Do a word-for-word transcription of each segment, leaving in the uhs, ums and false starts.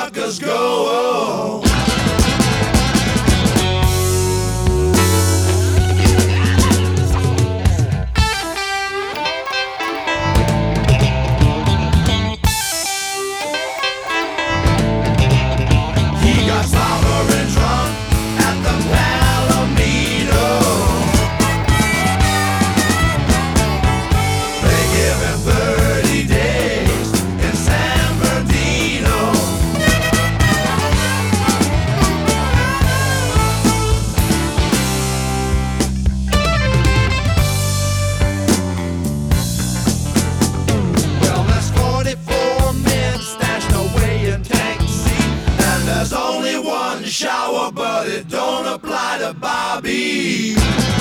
suckers go. He got sovereign drunk at the Palomino. They give him thirty days in San Bernardino. Well, there's forty-four men stashed away in tank seat, and there's only one shower, but it don't apply to Bobby.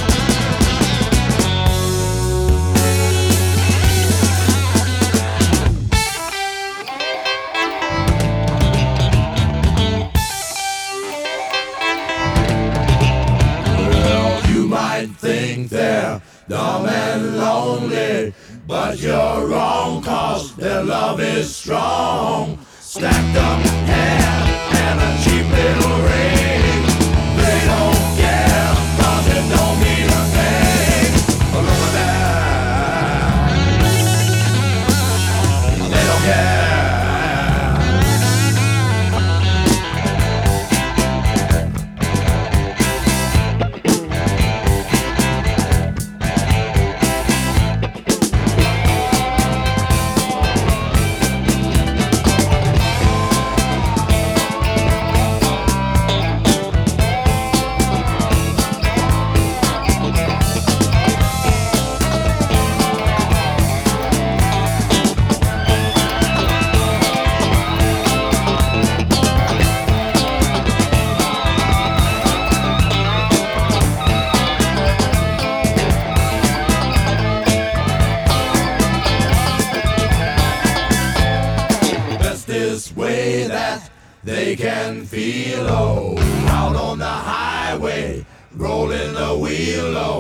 Well, you might think they're dumb and lonely, but you're wrong, 'cause their love is strong. Stacked up hair and a cheap little ring. They don't care, 'cause it don't mean a thing. But look at that. They don't care. This way that they can feel, oh, out on the highway, rolling the wheel, oh.